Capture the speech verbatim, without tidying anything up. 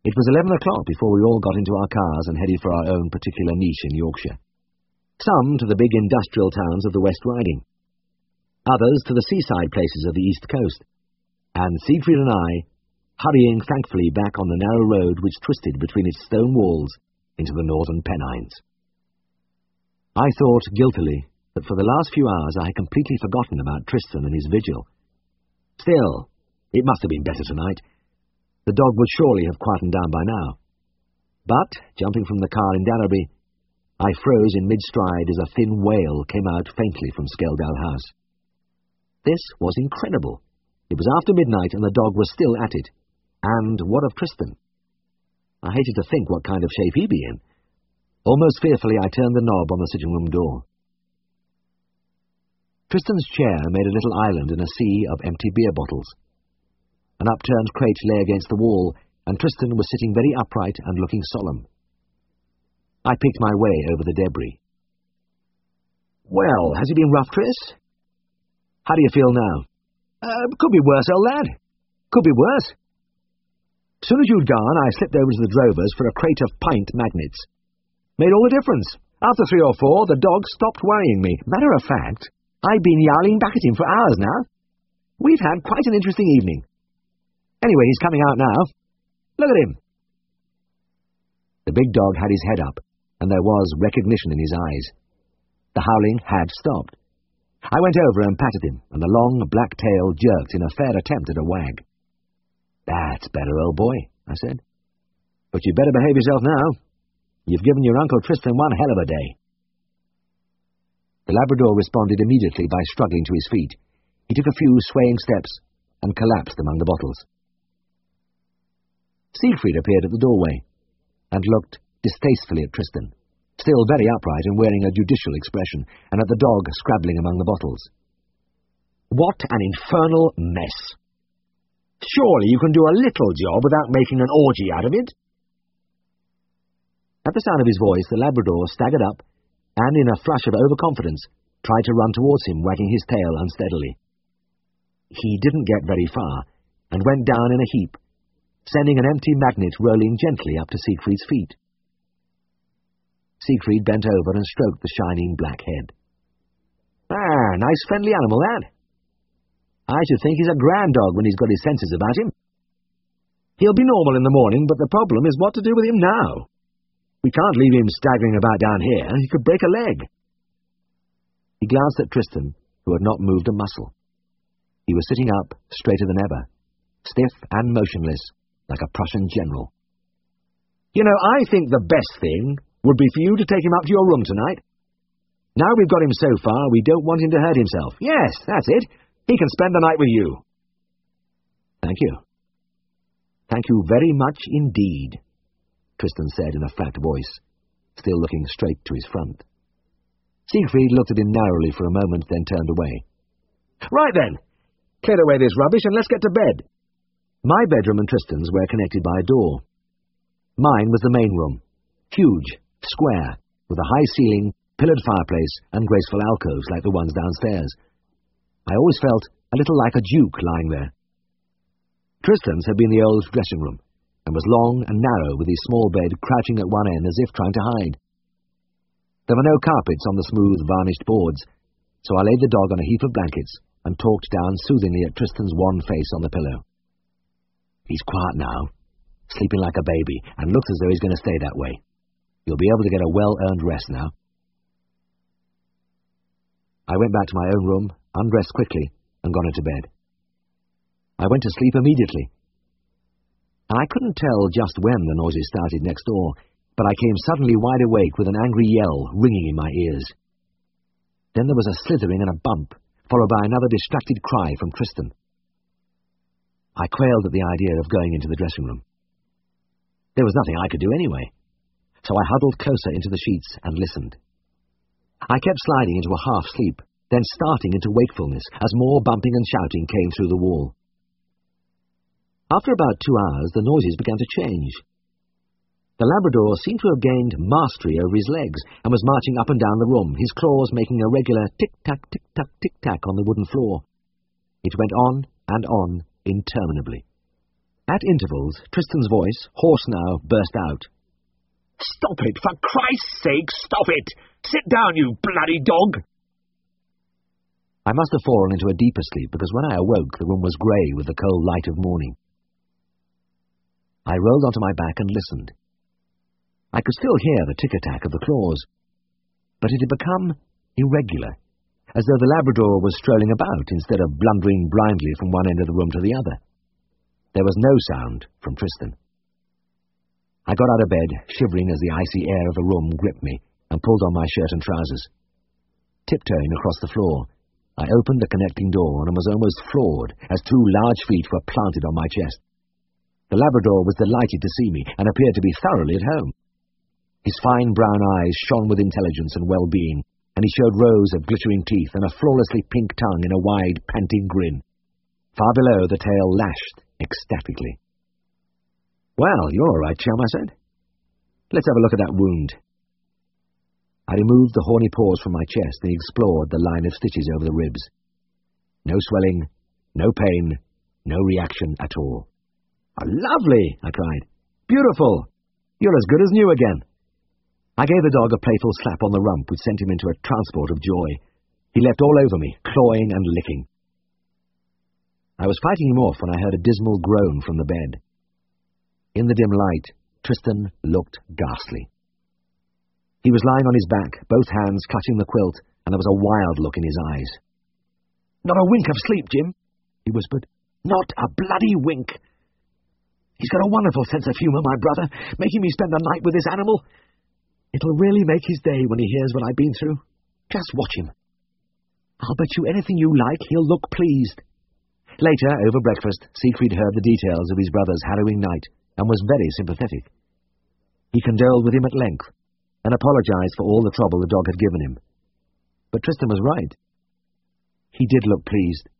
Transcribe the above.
It was eleven o'clock before we all got into our cars and headed for our own particular niche in Yorkshire. Some to the big industrial towns of the West Riding, others to the seaside places of the East Coast, and Siegfried and I hurrying thankfully back on the narrow road which twisted between its stone walls into the northern Pennines. I thought guiltily that for the last few hours I had completely forgotten about Tristan and his vigil. Still, it must have been better tonight. The dog would surely have quietened down by now. But, jumping from the car in Dannerby, I froze in mid-stride as a thin wail came out faintly from Skeldale House. This was incredible. It was after midnight and the dog was still at it. And what of Tristan? I hated to think what kind of shape he'd be in. Almost fearfully I turned the knob on the sitting-room door. Tristan's chair made a little island in a sea of empty beer bottles. An upturned crate lay against the wall, and Tristan was sitting very upright and looking solemn. I picked my way over the debris. "Well, has it been rough, Tris? How do you feel now?" Uh, could be worse, old lad. Could be worse. As soon as you'd gone, I slipped over to the drovers for a crate of pint magnets. Made all the difference. After three or four, the dog stopped worrying me. Matter of fact, I've been yowling back at him for hours now. We've had quite an interesting evening. Anyway, he's coming out now. Look at him. The big dog had his head up, and there was recognition in his eyes. The howling had stopped. I went over and patted him, and the long black tail jerked in a fair attempt at a wag. "That's better, old boy," I said. "But you'd better behave yourself now. You've given your Uncle Tristan one hell of a day." The Labrador responded immediately by struggling to his feet. He took a few swaying steps and collapsed among the bottles. Siegfried appeared at the doorway and looked distastefully at Tristan, still very upright and wearing a judicial expression, and at the dog scrabbling among the bottles. "What an infernal mess! Surely you can do a little job without making an orgy out of it." At the sound of his voice, the Labrador staggered up and, in a flush of overconfidence, tried to run towards him, wagging his tail unsteadily. He didn't get very far, and went down in a heap, sending an empty magnet rolling gently up to Siegfried's feet. Siegfried bent over and stroked the shining black head. "Ah, nice friendly animal, that. I should think he's a grand dog when he's got his senses about him. He'll be normal in the morning, but the problem is what to do with him now. We can't leave him staggering about down here. He could break a leg." He glanced at Tristan, who had not moved a muscle. He was sitting up, straighter than ever, stiff and motionless, like a Prussian general. "You know, I think the best thing would be for you to take him up to your room tonight. Now we've got him so far, we don't want him to hurt himself. Yes, that's it. He can spend the night with you." "Thank you. Thank you very much indeed," Tristan said in a flat voice, still looking straight to his front. Siegfried looked at him narrowly for a moment, then turned away. "Right then, clear away this rubbish and let's get to bed." My bedroom and Tristan's were connected by a door. Mine was the main room, huge, square, with a high ceiling, pillared fireplace, and graceful alcoves like the ones downstairs. I always felt a little like a duke lying there. Tristan's had been the old dressing room, and was long and narrow, with his small bed crouching at one end as if trying to hide. There were no carpets on the smooth, varnished boards, so I laid the dog on a heap of blankets and talked down soothingly at Tristan's wan face on the pillow. "He's quiet now, sleeping like a baby, and looks as though he's going to stay that way. You'll be able to get a well-earned rest now." I went back to my own room, undressed quickly, and got into bed. I went to sleep immediately. I couldn't tell just when the noises started next door, but I came suddenly wide awake with an angry yell ringing in my ears. Then there was a slithering and a bump, followed by another distracted cry from Tristan. I quailed at the idea of going into the dressing room. There was nothing I could do anyway, so I huddled closer into the sheets and listened. I kept sliding into a half-sleep, then starting into wakefulness as more bumping and shouting came through the wall. After about two hours, the noises began to change. The Labrador seemed to have gained mastery over his legs and was marching up and down the room, his claws making a regular tick-tack, tick-tack, tick-tack on the wooden floor. It went on and on interminably. At intervals, Tristan's voice, hoarse now, burst out. "Stop it! For Christ's sake, stop it! Sit down, you bloody dog!" I must have fallen into a deeper sleep, because when I awoke the room was grey with the cold light of morning. I rolled onto my back and listened. I could still hear the tick-a-tack of the claws, but it had become irregular, as though the Labrador was strolling about instead of blundering blindly from one end of the room to the other. There was no sound from Tristan. I got out of bed, shivering as the icy air of the room gripped me, and pulled on my shirt and trousers. Tiptoeing across the floor, I opened the connecting door and was almost floored as two large feet were planted on my chest. The Labrador was delighted to see me and appeared to be thoroughly at home. His fine brown eyes shone with intelligence and well-being, and he showed rows of glittering teeth and a flawlessly pink tongue in a wide, panting grin. Far below, the tail lashed ecstatically. "Well, you're all right, chum," I said. "Let's have a look at that wound." I removed the horny paws from my chest and explored the line of stitches over the ribs. No swelling, no pain, no reaction at all. "Oh, lovely!" I cried. "Beautiful! You're as good as new again." I gave the dog a playful slap on the rump which sent him into a transport of joy. He leapt all over me, clawing and licking. I was fighting him off when I heard a dismal groan from the bed. In the dim light, Tristan looked ghastly. He was lying on his back, both hands clutching the quilt, and there was a wild look in his eyes. "Not a wink of sleep, Jim," he whispered. "Not a bloody wink. He's got a wonderful sense of humour, my brother, making me spend the night with this animal. It'll really make his day when he hears what I've been through. Just watch him. I'll bet you anything you like he'll look pleased." Later, over breakfast, Siegfried heard the details of his brother's harrowing night and was very sympathetic. He condoled with him at length and apologized for all the trouble the dog had given him. But Tristan was right. He did look pleased.